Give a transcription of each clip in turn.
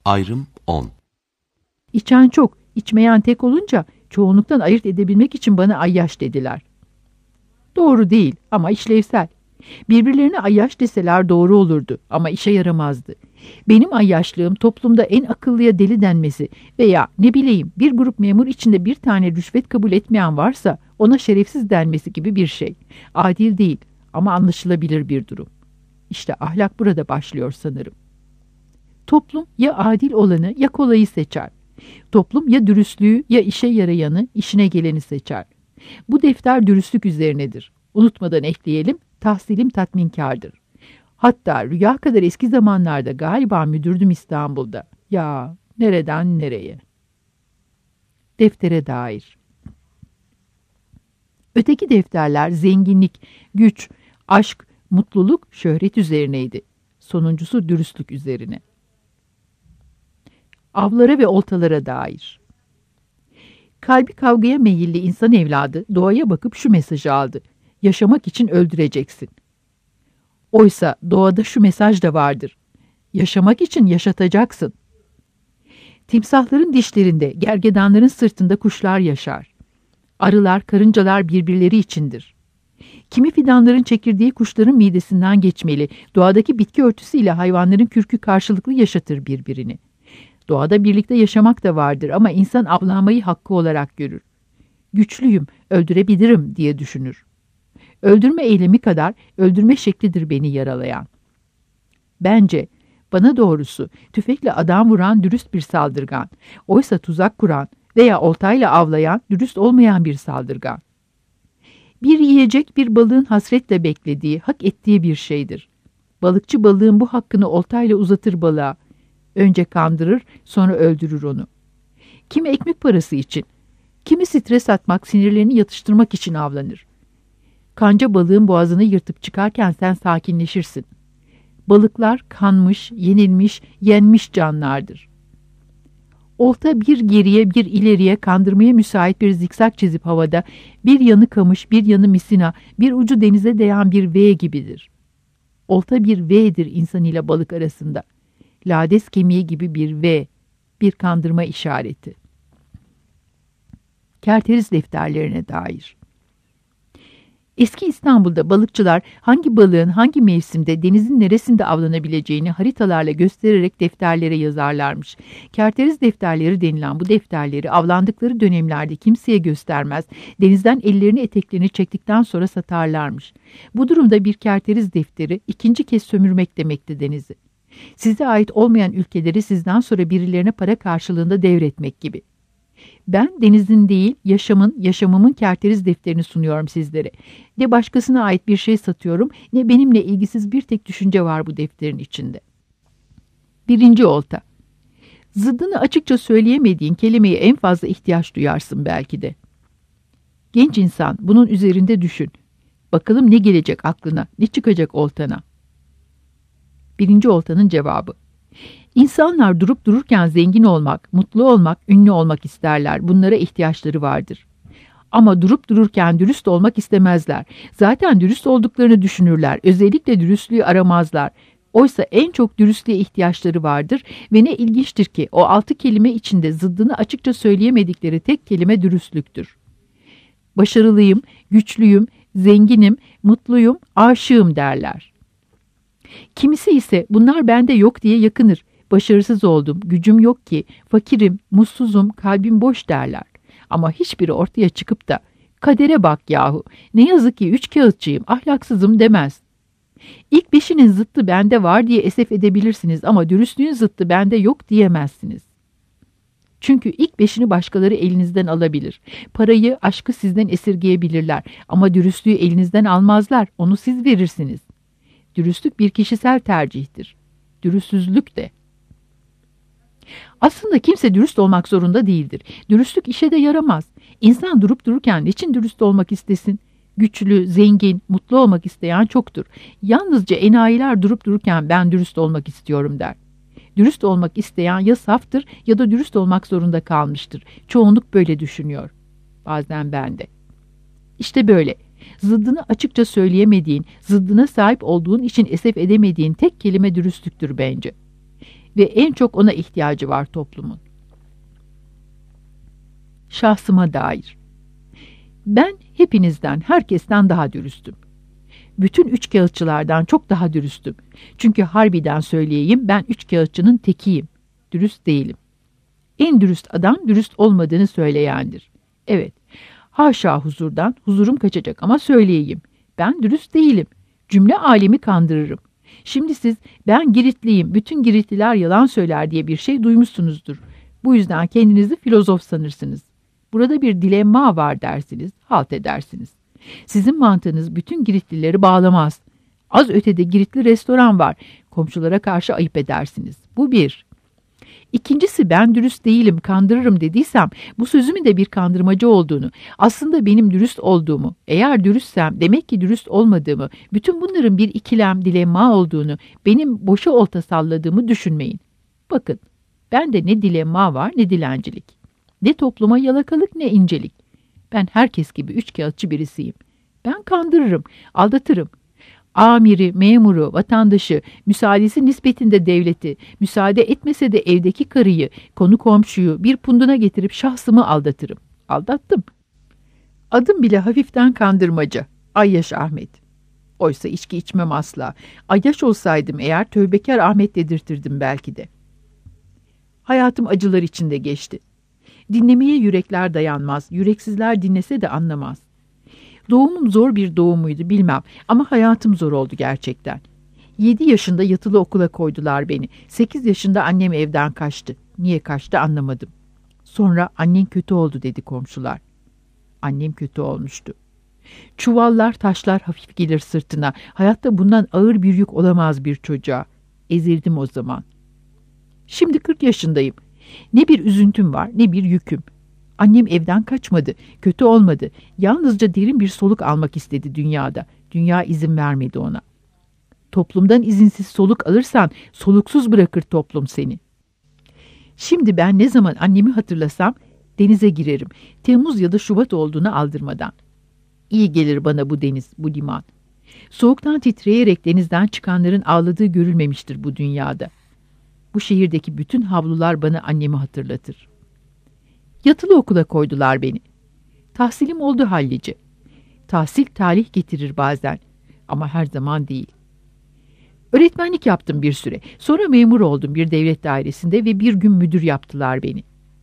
Ayrım 10. İçen çok, içmeyen tek olunca çoğunluktan ayırt edebilmek için bana ayyaş dediler. Doğru değil ama işlevsel. Birbirlerine ayyaş deseler doğru olurdu ama işe yaramazdı. Benim ayyaşlığım toplumda en akıllıya deli denmesi veya ne bileyim bir grup memur içinde bir tane rüşvet kabul etmeyen varsa ona şerefsiz denmesi gibi bir şey. Adil değil ama anlaşılabilir bir durum. İşte ahlak burada başlıyor sanırım. Toplum ya adil olanı ya kolayı seçer. Toplum ya dürüstlüğü ya işe yarayanı, işine geleni seçer. Bu defter dürüstlük üzerinedir. Unutmadan ekleyelim, tahsilim tatminkardır. Hatta rüya kadar eski zamanlarda galiba müdürdüm İstanbul'da. Ya nereden nereye? Deftere dair. Öteki defterler zenginlik, güç, aşk, mutluluk, şöhret üzerineydi. Sonuncusu dürüstlük üzerine. Avlara ve oltalara dair. Kalbi kavgaya meyilli insan evladı doğaya bakıp şu mesajı aldı. Yaşamak için öldüreceksin. Oysa doğada şu mesaj da vardır. Yaşamak için yaşatacaksın. Timsahların dişlerinde, gergedanların sırtında kuşlar yaşar. Arılar, karıncalar birbirleri içindir. Kimi fidanların çekirdeği kuşların midesinden geçmeli, doğadaki bitki örtüsüyle hayvanların kürkü karşılıklı yaşatır birbirini. Doğada birlikte yaşamak da vardır ama insan avlanmayı hakkı olarak görür. Güçlüyüm, öldürebilirim diye düşünür. Öldürme eylemi kadar öldürme şeklidir beni yaralayan. Bence, bana doğrusu tüfekle adam vuran dürüst bir saldırgan, oysa tuzak kuran veya oltayla avlayan dürüst olmayan bir saldırgan. Bir yiyecek bir balığın hasretle beklediği, hak ettiği bir şeydir. Balıkçı balığın bu hakkını oltayla uzatır balığa. Önce kandırır, sonra öldürür onu. Kimi ekmek parası için, kimi stres atmak, sinirlerini yatıştırmak için avlanır. Kanca balığın boğazını yırtıp çıkarken sen sakinleşirsin. Balıklar kanmış, yenilmiş, yenmiş canlardır. Olta bir geriye bir ileriye kandırmaya müsait bir zikzak çizip havada, bir yanı kamış, bir yanı misina, bir ucu denize değen bir V gibidir. Olta bir V'dir insan ile balık arasında. Lades kemiği gibi bir V, bir kandırma işareti. Kerteriz defterlerine dair. Eski İstanbul'da balıkçılar hangi balığın hangi mevsimde denizin neresinde avlanabileceğini haritalarla göstererek defterlere yazarlarmış. Kerteriz defterleri denilen bu defterleri avlandıkları dönemlerde kimseye göstermez, denizden ellerini eteklerini çektikten sonra satarlarmış. Bu durumda bir kerteriz defteri ikinci kez sömürmek demekti denizi. Size ait olmayan ülkeleri sizden sonra birilerine para karşılığında devretmek gibi. Ben denizin değil, yaşamımın kerteriz defterini sunuyorum sizlere. Ne başkasına ait bir şey satıyorum, ne benimle ilgisiz bir tek düşünce var bu defterin içinde. 1. olta. Zıddını açıkça söyleyemediğin kelimeye en fazla ihtiyaç duyarsın belki de. Genç insan, bunun üzerinde düşün. Bakalım ne gelecek aklına, ne çıkacak oltana. 1. oltanın cevabı. İnsanlar durup dururken zengin olmak, mutlu olmak, ünlü olmak isterler. Bunlara ihtiyaçları vardır. Ama durup dururken dürüst olmak istemezler. Zaten dürüst olduklarını düşünürler. Özellikle dürüstlüğü aramazlar. Oysa en çok dürüstlüğe ihtiyaçları vardır ve ne ilginçtir ki o 6 kelime içinde zıddını açıkça söyleyemedikleri tek kelime dürüstlüktür. Başarılıyım, güçlüyüm, zenginim, mutluyum, aşığım derler. Kimisi ise bunlar bende yok diye yakınır. Başarısız oldum, gücüm yok ki, fakirim, mutsuzum, kalbim boş derler. Ama hiçbiri ortaya çıkıp da kadere bak yahu, ne yazık ki 3 kağıtçıyım, ahlaksızım demez. İlk 5'inin zıttı bende var diye esef edebilirsiniz ama dürüstlüğün zıttı bende yok diyemezsiniz. Çünkü ilk 5'ini başkaları elinizden alabilir. Parayı, aşkı sizden esirgeyebilirler ama dürüstlüğü elinizden almazlar, onu siz verirsiniz. Dürüstlük bir kişisel tercihtir. Dürüstsüzlük de. Aslında kimse dürüst olmak zorunda değildir. Dürüstlük işe de yaramaz. İnsan durup dururken niçin dürüst olmak istesin? Güçlü, zengin, mutlu olmak isteyen çoktur. Yalnızca enayiler durup dururken ben dürüst olmak istiyorum der. Dürüst olmak isteyen ya saftır ya da dürüst olmak zorunda kalmıştır. Çoğunluk böyle düşünüyor. Bazen ben de. İşte böyle. Zıddını açıkça söyleyemediğin, zıddına sahip olduğun için esef edemediğin tek kelime dürüstlüktür bence. ve en çok ona ihtiyacı var toplumun. Şahsıma dair. Ben hepinizden, herkesten daha dürüstüm. Bütün üçkağıtçılardan çok daha dürüstüm. Çünkü harbiden söyleyeyim, ben üçkağıtçının tekiyim. Dürüst değilim. En dürüst adam dürüst olmadığını söyleyendir. Evet, haşa huzurdan, huzurum kaçacak ama söyleyeyim. Ben dürüst değilim. Cümle alemi kandırırım. Şimdi siz ben Giritliyim, bütün Giritliler yalan söyler diye bir şey duymuşsunuzdur. Bu yüzden kendinizi filozof sanırsınız. Burada bir dilemma var dersiniz, halt edersiniz. Sizin mantığınız bütün Giritlileri bağlamaz. Az ötede Giritli restoran var. Komşulara karşı ayıp edersiniz. Bu bir. İkincisi, ben dürüst değilim, kandırırım dediysem bu sözümün de bir kandırmacı olduğunu, aslında benim dürüst olduğumu, eğer dürüstsem demek ki dürüst olmadığımı, bütün bunların bir ikilem, dilemma olduğunu, benim boşa olta salladığımı düşünmeyin. Bakın, bende ne dilemma var ne dilencilik, ne topluma yalakalık ne incelik. Ben herkes gibi üçkağıtçı birisiyim. Ben kandırırım, aldatırım. Amiri, memuru, vatandaşı, müsaadesi nispetinde devleti, müsaade etmese de evdeki karıyı, konu komşuyu bir punduna getirip şahsımı aldatırım. Aldattım. Adım bile hafiften kandırmaca. Ayyaş Ahmet. Oysa içki içmem asla. Ayyaş olsaydım eğer tövbekar Ahmet dedirtirdim belki de. Hayatım acılar içinde geçti. Dinlemeye yürekler dayanmaz, yüreksizler dinlese de anlamaz. Doğumum zor bir doğumuydu bilmem ama hayatım zor oldu gerçekten. 7 yaşında yatılı okula koydular beni. 8 yaşında annem evden kaçtı. Niye kaçtı anlamadım. Sonra annen kötü oldu dedi komşular. Annem kötü olmuştu. Çuvallar taşlar hafif gelir sırtına. Hayatta bundan ağır bir yük olamaz bir çocuğa. Ezildim o zaman. Şimdi 40 yaşındayım. Ne bir üzüntüm var ne bir yüküm. Annem evden kaçmadı, kötü olmadı. Yalnızca derin bir soluk almak istedi dünyada. Dünya izin vermedi ona. Toplumdan izinsiz soluk alırsan soluksuz bırakır toplum seni. Şimdi ben ne zaman annemi hatırlasam denize girerim. Temmuz ya da Şubat olduğunu aldırmadan. İyi gelir bana bu deniz, bu liman. Soğuktan titreyerek denizden çıkanların ağladığı görülmemiştir bu dünyada. Bu şehirdeki bütün havlular bana annemi hatırlatır. Yatılı okula koydular beni. Tahsilim oldu hallice. Tahsil talih getirir bazen ama her zaman değil. Öğretmenlik yaptım bir süre. Sonra memur oldum bir devlet dairesinde ve bir gün müdür yaptılar beni.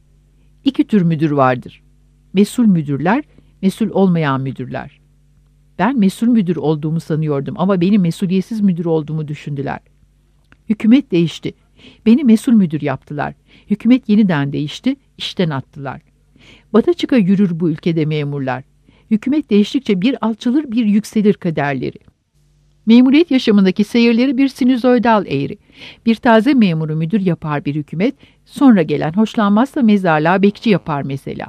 2 tür müdür vardır. Mesul müdürler, mesul olmayan müdürler. Ben mesul müdür olduğumu sanıyordum ama benim mesuliyetsiz müdür olduğumu düşündüler. Hükümet değişti. Beni mesul müdür yaptılar. Hükümet yeniden değişti, işten attılar. Bata çıka yürür bu ülkede memurlar. Hükümet değiştikçe bir alçalır bir yükselir kaderleri. Memuriyet yaşamındaki seyirleri bir sinüzoidal eğri. Bir taze memuru müdür yapar bir hükümet, sonra gelen hoşlanmazsa mezarlığa bekçi yapar mesela.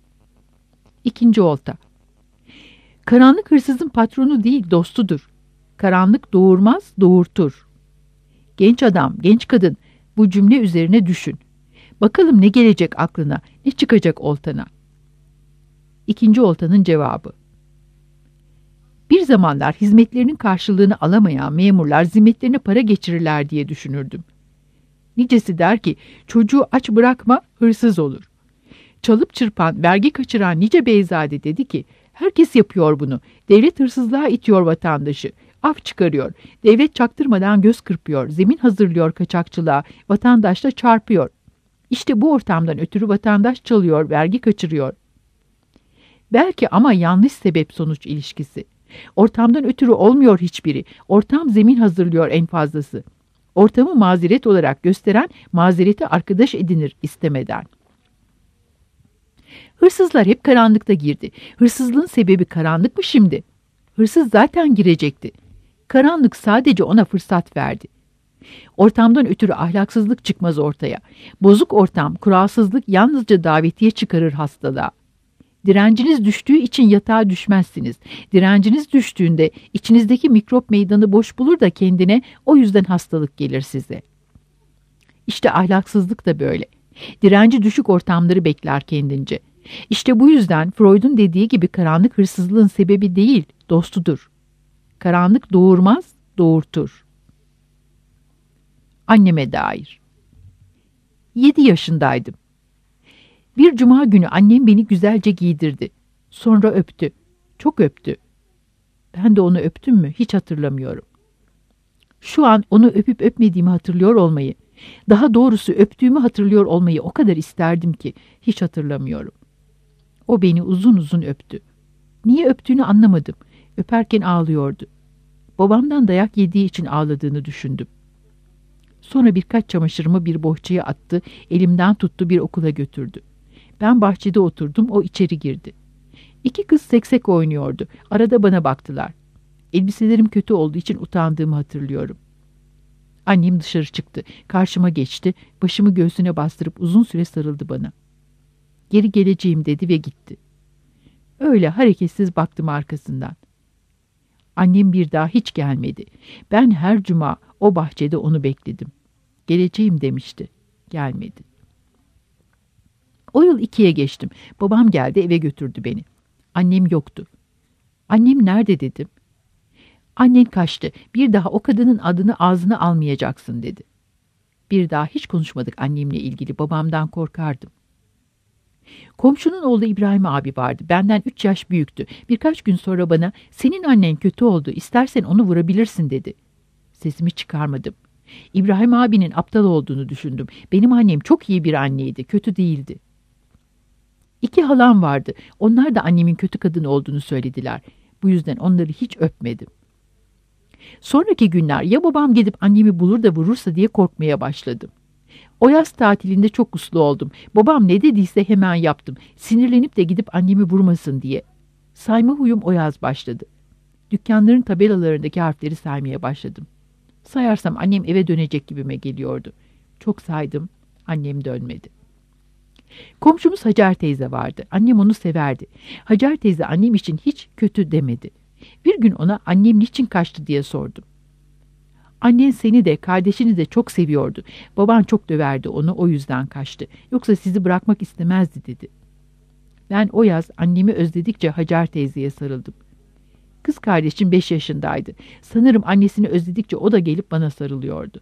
2. olta. Karanlık hırsızın patronu değil dostudur. Karanlık doğurmaz, doğurtur. Genç adam, genç kadın bu cümle üzerine düşün. Bakalım ne gelecek aklına, ne çıkacak oltana. 2. oltanın cevabı. Bir zamanlar hizmetlerinin karşılığını alamayan memurlar zimmetlerine para geçirirler diye düşünürdüm. Nicesi der ki çocuğu aç bırakma hırsız olur. Çalıp çırpan, vergi kaçıran nice beyzade dedi ki herkes yapıyor bunu. Devlet hırsızlığa itiyor vatandaşı. Af çıkarıyor. Devlet çaktırmadan göz kırpıyor. Zemin hazırlıyor kaçakçılığa. Vatandaşla çarpıyor. İşte bu ortamdan ötürü vatandaş çalıyor, vergi kaçırıyor. Belki ama yanlış sebep sonuç ilişkisi. Ortamdan ötürü olmuyor hiçbiri. Ortam zemin hazırlıyor en fazlası. Ortamı mazeret olarak gösteren mazereti arkadaş edinir istemeden. Hırsızlar hep karanlıkta girdi. Hırsızlığın sebebi karanlık mı şimdi? Hırsız zaten girecekti. Karanlık sadece ona fırsat verdi. Ortamdan ötürü ahlaksızlık çıkmaz ortaya. Bozuk ortam, kuralsızlık yalnızca davetiye çıkarır hastalığa. Direnciniz düştüğü için yatağa düşmezsiniz. Direnciniz düştüğünde içinizdeki mikrop meydanı boş bulur da kendine o yüzden hastalık gelir size. İşte ahlaksızlık da böyle. Direnci düşük ortamları bekler kendince. İşte bu yüzden Freud'un dediği gibi karanlık hırsızlığın sebebi değil, dostudur. Karanlık doğurmaz, doğurtur. Anneme dair. 7 yaşındaydım. Bir cuma günü annem beni güzelce giydirdi. Sonra öptü. Çok öptü. Ben de onu öptüm mü hiç hatırlamıyorum. Şu an onu öpüp öpmediğimi hatırlıyor olmayı, daha doğrusu öptüğümü hatırlıyor olmayı o kadar isterdim ki hiç hatırlamıyorum. O beni uzun uzun öptü. Niye öptüğünü anlamadım. Öperken ağlıyordu. Babamdan dayak yediği için ağladığını düşündüm. Sonra birkaç çamaşırımı bir bohçaya attı, elimden tuttu, bir okula götürdü. Ben bahçede oturdum, o içeri girdi. 2 kız seksek oynuyordu. Arada bana baktılar. Elbiselerim kötü olduğu için utandığımı hatırlıyorum. Annem dışarı çıktı. Karşıma geçti. Başımı göğsüne bastırıp uzun süre sarıldı bana. Geri geleceğim dedi ve gitti. Öyle hareketsiz baktım arkasından. Annem bir daha hiç gelmedi. Ben her cuma o bahçede onu bekledim. Geleceğim demişti. Gelmedi. O yıl 2'ye geçtim. Babam geldi, eve götürdü beni. Annem yoktu. Annem nerede dedim. Annen kaçtı. Bir daha o kadının adını ağzına almayacaksın dedi. Bir daha hiç konuşmadık annemle ilgili. Babamdan korkardım. Komşunun oğlu İbrahim abi vardı. Benden 3 yaş büyüktü. Birkaç gün sonra bana senin annen kötü oldu, İstersen onu vurabilirsin dedi. Sesimi çıkarmadım. İbrahim abinin aptal olduğunu düşündüm. Benim annem çok iyi bir anneydi, kötü değildi. 2 halam vardı. Onlar da annemin kötü kadın olduğunu söylediler. Bu yüzden onları hiç öpmedim. Sonraki günler ya babam gidip annemi bulur da vurursa diye korkmaya başladım. O yaz tatilinde çok uslu oldum. Babam ne dediyse hemen yaptım. Sinirlenip de gidip annemi vurmasın diye. Sayma huyum o yaz başladı. Dükkanların tabelalarındaki harfleri saymaya başladım. Sayarsam annem eve dönecek gibime geliyordu. Çok saydım, annem dönmedi. Komşumuz Hacer teyze vardı. Annem onu severdi. Hacer teyze annem için hiç kötü demedi. Bir gün ona annem niçin kaçtı diye sordum. Annen seni de kardeşini de çok seviyordu. Baban çok döverdi onu, o yüzden kaçtı. Yoksa sizi bırakmak istemezdi dedi. Ben o yaz annemi özledikçe Hacer teyzeye sarıldım. Kız kardeşim 5 yaşındaydı. Sanırım annesini özledikçe o da gelip bana sarılıyordu.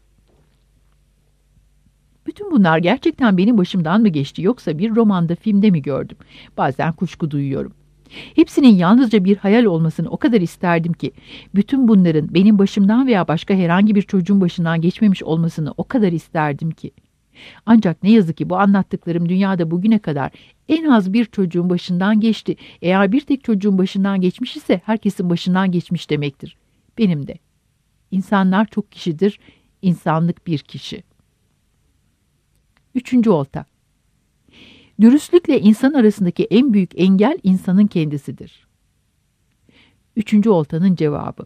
Bütün bunlar gerçekten benim başımdan mı geçti yoksa bir romanda, filmde mi gördüm? Bazen kuşku duyuyorum. Hepsinin yalnızca bir hayal olmasını o kadar isterdim ki, bütün bunların benim başımdan veya başka herhangi bir çocuğun başından geçmemiş olmasını o kadar isterdim ki. Ancak ne yazık ki bu anlattıklarım dünyada bugüne kadar en az bir çocuğun başından geçti. Eğer bir tek çocuğun başından geçmiş ise herkesin başından geçmiş demektir. Benim de. İnsanlar çok kişidir, insanlık bir kişi. 3. olta. Dürüstlükle insan arasındaki en büyük engel insanın kendisidir. 3. oltanın cevabı.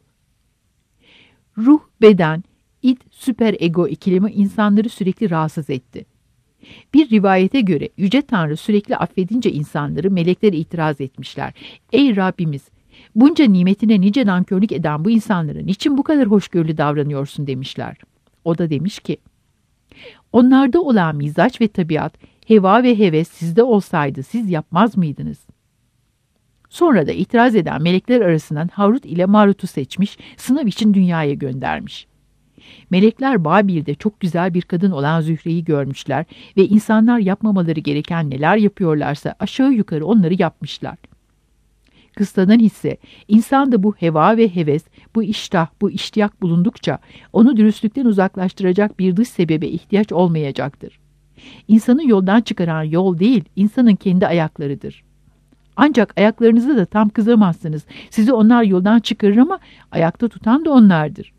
Ruh, beden, id, süperego ikilemi insanları sürekli rahatsız etti. Bir rivayete göre Yüce Tanrı sürekli affedince insanları, melekler itiraz etmişler. Ey Rabbimiz! Bunca nimetine nice nankörlük eden bu insanlara niçin bu kadar hoşgörülü davranıyorsun demişler. O da demiş ki, onlarda olan mizaç ve tabiat, heva ve heves sizde olsaydı siz yapmaz mıydınız? Sonra da itiraz eden melekler arasından Harut ile Marut'u seçmiş, sınav için dünyaya göndermiş. Melekler Babil'de çok güzel bir kadın olan Zühre'yi görmüşler ve insanlar yapmamaları gereken neler yapıyorlarsa aşağı yukarı onları yapmışlar. Kıssadan hisse, insanda bu heva ve heves, bu iştah, bu iştiyak bulundukça onu dürüstlükten uzaklaştıracak bir dış sebebe ihtiyaç olmayacaktır. İnsanı yoldan çıkaran yol değil, insanın kendi ayaklarıdır. Ancak ayaklarınızı da tam kızamazsınız. Sizi onlar yoldan çıkarır ama ayakta tutan da onlardır.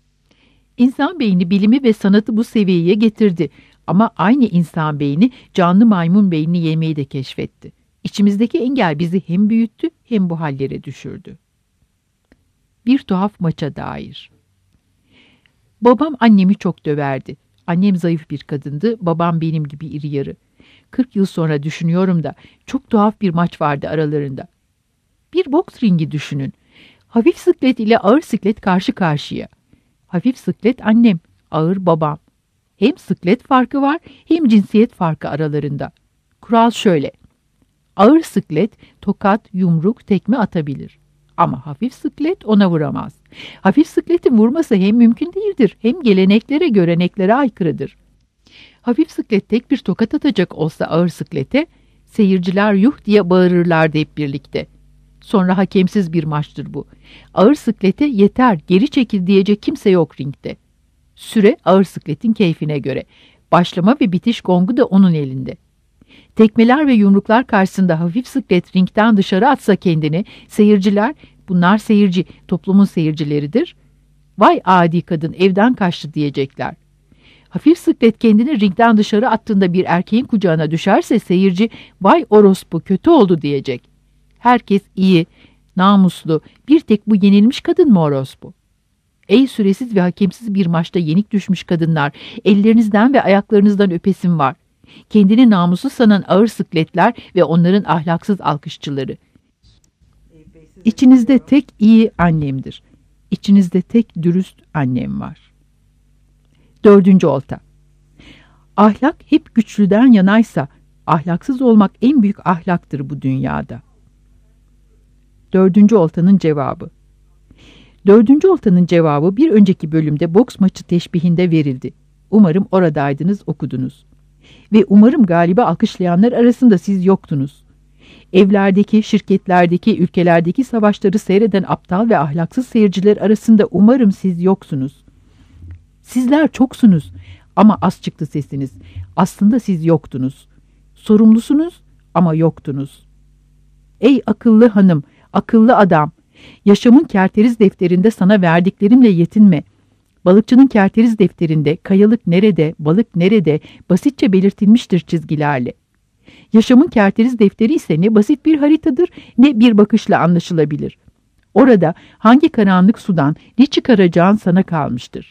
İnsan beyni bilimi ve sanatı bu seviyeye getirdi. Ama aynı insan beyni canlı maymun beynini yemeyi de keşfetti. İçimizdeki engel bizi hem büyüttü hem bu hallere düşürdü. Bir tuhaf maça dair. Babam annemi çok döverdi. Annem zayıf bir kadındı, babam benim gibi iri yarı. 40 yıl sonra düşünüyorum da çok tuhaf bir maç vardı aralarında. Bir boks ringi düşünün. Hafif siklet ile ağır siklet karşı karşıya. Hafif siklet annem, ağır babam. Hem siklet farkı var hem cinsiyet farkı aralarında. Kural şöyle. Ağır siklet tokat, yumruk, tekme atabilir. Ama hafif siklet ona vuramaz. Hafif sikletin vurması hem mümkün değildir hem geleneklere, göreneklere aykırıdır. Hafif siklet tek bir tokat atacak olsa ağır siklete, seyirciler yuh diye bağırırlardı hep birlikte. Sonra hakemsiz bir maçtır bu. Ağır siklete yeter, geri çekil diyecek kimse yok ringde. Süre ağır sikletin keyfine göre. Başlama ve bitiş gongu da onun elinde. Tekmeler ve yumruklar karşısında hafif siklet ringden dışarı atsa kendini, seyirciler, bunlar seyirci, toplumun seyircileridir, vay adi kadın evden kaçtı diyecekler. Hafif siklet kendini ringden dışarı attığında bir erkeğin kucağına düşerse seyirci, vay orospu kötü oldu diyecek. Herkes iyi, namuslu, bir tek bu yenilmiş kadın mı orospu? Ey süresiz ve hakemsiz bir maçta yenik düşmüş kadınlar, ellerinizden ve ayaklarınızdan öpesim var. Kendini namuslu sanan ağır sikletler ve onların ahlaksız alkışçıları. İçinizde tek iyi annemdir. İçinizde tek dürüst annem var. 4. olta. Ahlak hep güçlüden yanaysa, ahlaksız olmak en büyük ahlaktır bu dünyada. 4. oltanın cevabı. 4. oltanın cevabı bir önceki bölümde boks maçı teşbihinde verildi. Umarım oradaydınız, okudunuz. Ve umarım galiba alkışlayanlar arasında siz yoktunuz. Evlerdeki, şirketlerdeki, ülkelerdeki savaşları seyreden aptal ve ahlaksız seyirciler arasında umarım siz yoksunuz. Sizler çoksunuz ama az çıktı sesiniz. Aslında siz yoktunuz. Sorumlusunuz ama yoktunuz. Ey akıllı hanım, akıllı adam, yaşamın kerteriz defterinde sana verdiklerimle yetinme. Balıkçının kerteriz defterinde kayalık nerede, balık nerede basitçe belirtilmiştir çizgilerle. Yaşamın kerteriz defteri ise ne basit bir haritadır ne bir bakışla anlaşılabilir. Orada hangi karanlık sudan ne çıkaracağın sana kalmıştır.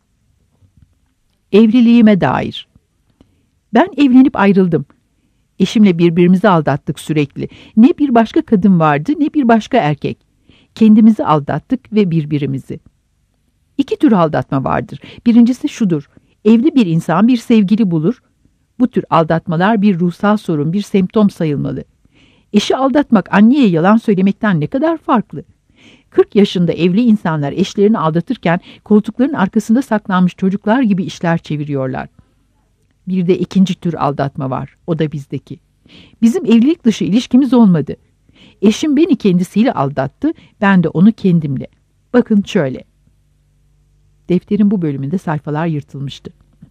Evliliğime dair. Ben evlenip ayrıldım. Eşimle birbirimizi aldattık sürekli. Ne bir başka kadın vardı ne bir başka erkek. Kendimizi aldattık ve birbirimizi. 2 tür aldatma vardır. Birincisi şudur. Evli bir insan bir sevgili bulur. Bu tür aldatmalar bir ruhsal sorun, bir semptom sayılmalı. Eşi aldatmak anneye yalan söylemekten ne kadar farklı. 40 yaşında evli insanlar eşlerini aldatırken koltukların arkasında saklanmış çocuklar gibi işler çeviriyorlar. Bir de 2. tür aldatma var. O da bizdeki. Bizim evlilik dışı ilişkimiz olmadı. Eşim beni kendisiyle aldattı, ben de onu kendimle. Bakın şöyle. Defterin bu bölümünde sayfalar yırtılmıştı.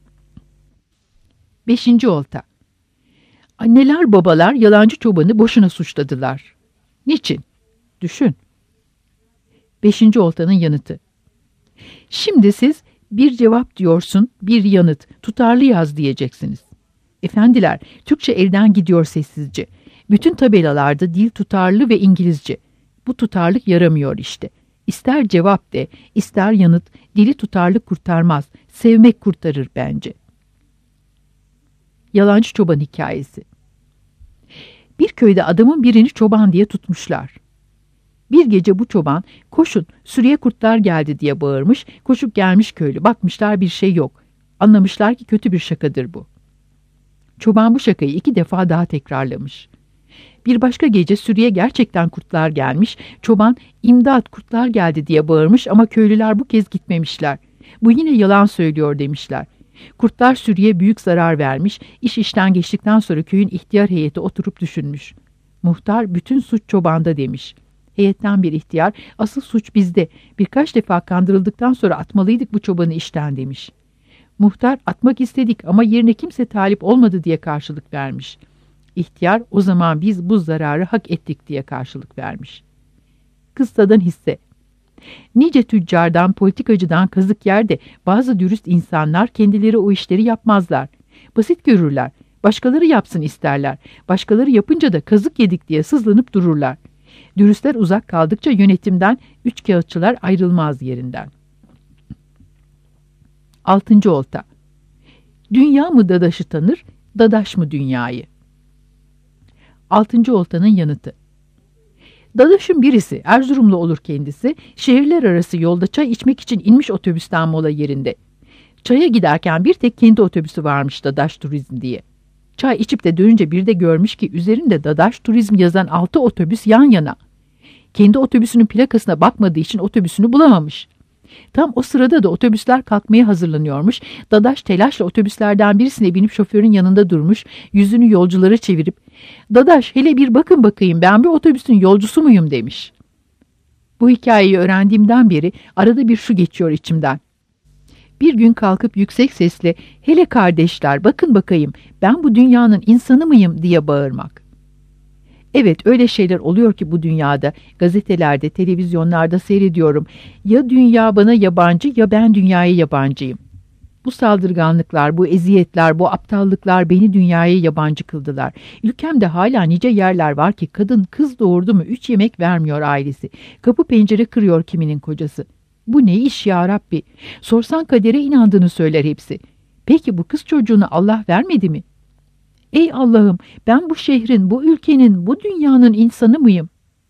5. olta. Anneler babalar yalancı çobanı boşuna suçladılar. Niçin? Düşün. 5. oltanın yanıtı. Şimdi siz bir cevap diyorsun, bir yanıt, tutarlı yaz diyeceksiniz. Efendiler, Türkçe elden gidiyor sessizce. Bütün tabelalarda dil tutarlı ve İngilizce. Bu tutarlık yaramıyor işte. İster cevap de, ister yanıt, dili tutarlık kurtarmaz. Sevmek kurtarır bence. Yalancı çoban hikayesi. Bir köyde adamın birini çoban diye tutmuşlar. Bir gece bu çoban, koşun sürüye kurtlar geldi diye bağırmış, koşup gelmiş köylü, bakmışlar bir şey yok. Anlamışlar ki kötü bir şakadır bu. Çoban bu şakayı 2 defa daha tekrarlamış. Bir başka gece sürüye gerçekten kurtlar gelmiş, çoban imdat kurtlar geldi diye bağırmış ama köylüler bu kez gitmemişler. Bu yine yalan söylüyor demişler. Kurtlar sürüye büyük zarar vermiş, iş işten geçtikten sonra köyün ihtiyar heyeti oturup düşünmüş. Muhtar bütün suç çobanda demiş. Heyetten bir ihtiyar, asıl suç bizde. Birkaç defa kandırıldıktan sonra atmalıydık bu çobanı işten demiş. Muhtar, atmak istedik ama yerine kimse talip olmadı diye karşılık vermiş. İhtiyar, o zaman biz bu zararı hak ettik diye karşılık vermiş. Kıssadan hisse. Nice tüccardan, politikacıdan kazık yer de bazı dürüst insanlar kendileri o işleri yapmazlar. Basit görürler. Başkaları yapsın isterler. Başkaları yapınca da kazık yedik diye sızlanıp dururlar. Dürüstler uzak kaldıkça yönetimden üçkağıtçılar ayrılmaz yerinden. 6. olta. Dünya mı dadaşı tanır, dadaş mı dünyayı? 6. oltanın yanıtı. Dadaş'ın birisi, Erzurumlu olur kendisi, şehirler arası yolda çay içmek için inmiş otobüsten mola yerinde. Çaya giderken bir tek kendi otobüsü varmış Dadaş Turizm diye. Çay içip de dönünce bir de görmüş ki üzerinde Dadaş Turizm yazan 6 otobüs yan yana. Kendi otobüsünün plakasına bakmadığı için otobüsünü bulamamış. Tam o sırada da otobüsler kalkmaya hazırlanıyormuş. Dadaş telaşla otobüslerden birisine binip şoförün yanında durmuş, yüzünü yolculara çevirip "Dadaş, hele bir bakın bakayım, ben bir otobüsün yolcusu muyum?" demiş. Bu hikayeyi öğrendiğimden beri arada bir şu geçiyor içimden: bir gün kalkıp yüksek sesle "Hele kardeşler, bakın bakayım, ben bu dünyanın insanı mıyım?" diye bağırmak. Evet, öyle şeyler oluyor ki bu dünyada, gazetelerde, televizyonlarda seyrediyorum. Ya dünya bana yabancı, ya ben dünyaya yabancıyım. Bu saldırganlıklar, bu eziyetler, bu aptallıklar beni dünyaya yabancı kıldılar. Ülkemde hala nice yerler var ki kadın kız doğurdu mu 3 yemek vermiyor ailesi. Kapı pencere kırıyor kiminin kocası. Bu ne iş ya Rabbi? Sorsan kadere inandığını söyler hepsi. Peki bu kız çocuğunu Allah vermedi mi? Ey Allah'ım, ben bu şehrin, bu ülkenin, bu dünyanın insanı mıyım?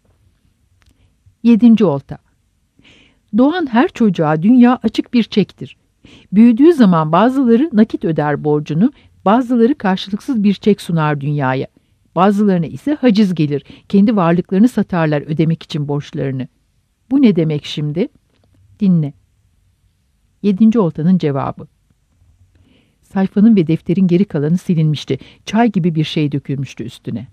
7. olta. Doğan her çocuğa dünya açık bir çektir. Büyüdüğü zaman bazıları nakit öder borcunu, bazıları karşılıksız bir çek sunar dünyaya. Bazılarına ise haciz gelir, kendi varlıklarını satarlar ödemek için borçlarını. Bu ne demek şimdi? Dinle. 7. oltanın cevabı. Sayfanın ve defterin geri kalanı silinmişti. Çay gibi bir şey dökülmüştü üstüne.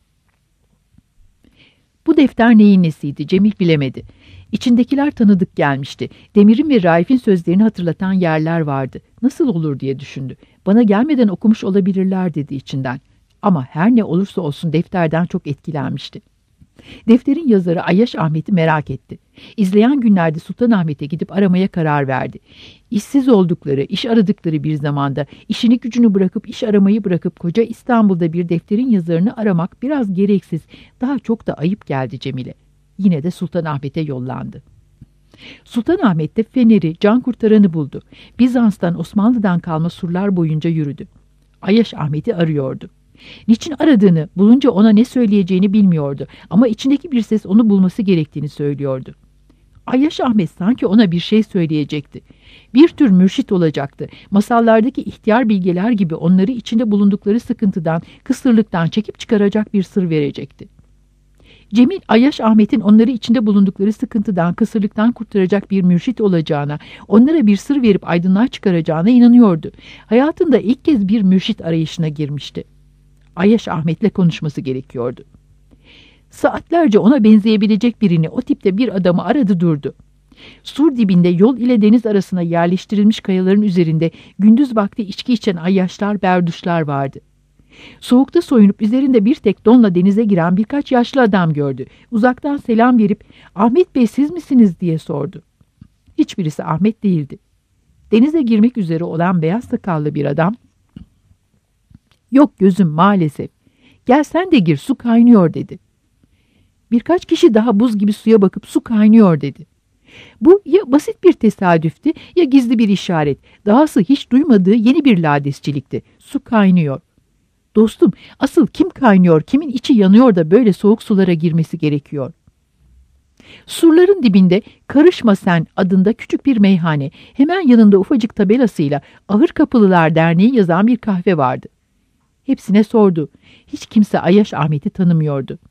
Bu defter neyin nesiydi? Cemil bilemedi. İçindekiler tanıdık gelmişti. Demir'in ve Raif'in sözlerini hatırlatan yerler vardı. Nasıl olur diye düşündü. Bana gelmeden okumuş olabilirler dedi içinden. Ama her ne olursa olsun defterden çok etkilenmişti. Defterin yazarı Ayyaş Ahmet'i merak etti. İzleyen günlerde Sultanahmet'e gidip aramaya karar verdi. İşsiz oldukları, iş aradıkları bir zamanda işini gücünü bırakıp iş aramayı bırakıp koca İstanbul'da bir defterin yazarını aramak biraz gereksiz, daha çok da ayıp geldi Cemil'e. Yine de Sultanahmet'e yollandı. Sultanahmet'te feneri, can kurtaranı buldu. Bizans'tan, Osmanlı'dan kalma surlar boyunca yürüdü. Ayyaş Ahmet'i arıyordu. Niçin aradığını, bulunca ona ne söyleyeceğini bilmiyordu ama içindeki bir ses onu bulması gerektiğini söylüyordu. Ayyaş Ahmet sanki ona bir şey söyleyecekti. Bir tür mürşit olacaktı. Masallardaki ihtiyar bilgeler gibi onları içinde bulundukları sıkıntıdan, kısırlıktan çekip çıkaracak bir sır verecekti. Cemil, Ayyaş Ahmet'in onları içinde bulundukları sıkıntıdan, kısırlıktan kurtaracak bir mürşit olacağına, onlara bir sır verip aydınlığa çıkaracağına inanıyordu. Hayatında ilk kez bir mürşit arayışına girmişti. Ayyaş Ahmet'le konuşması gerekiyordu. Saatlerce ona benzeyebilecek birini, o tipte bir adamı aradı durdu. Sur dibinde yol ile deniz arasına yerleştirilmiş kayaların üzerinde gündüz vakti içki içen ayyaşlar, berduşlar vardı. Soğukta soyunup üzerinde bir tek donla denize giren birkaç yaşlı adam gördü. Uzaktan selam verip "Ahmet Bey, siz misiniz?" diye sordu. Hiçbirisi Ahmet değildi. Denize girmek üzere olan beyaz sakallı bir adam, "Yok gözüm, maalesef. Gel sen de gir, su kaynıyor," dedi. Birkaç kişi daha buz gibi suya bakıp "Su kaynıyor," dedi. Bu ya basit bir tesadüftü ya gizli bir işaret. Dahası hiç duymadığı yeni bir ladesçilikti. Su kaynıyor. Dostum, asıl kim kaynıyor, kimin içi yanıyor da böyle soğuk sulara girmesi gerekiyor? Surların dibinde "Karışma Sen" adında küçük bir meyhane, hemen yanında ufacık tabelasıyla "Ahır Kapılılar Derneği" yazan bir kahve vardı. Hepsine sordu. Hiç kimse Ayyaş Ahmet'i tanımıyordu.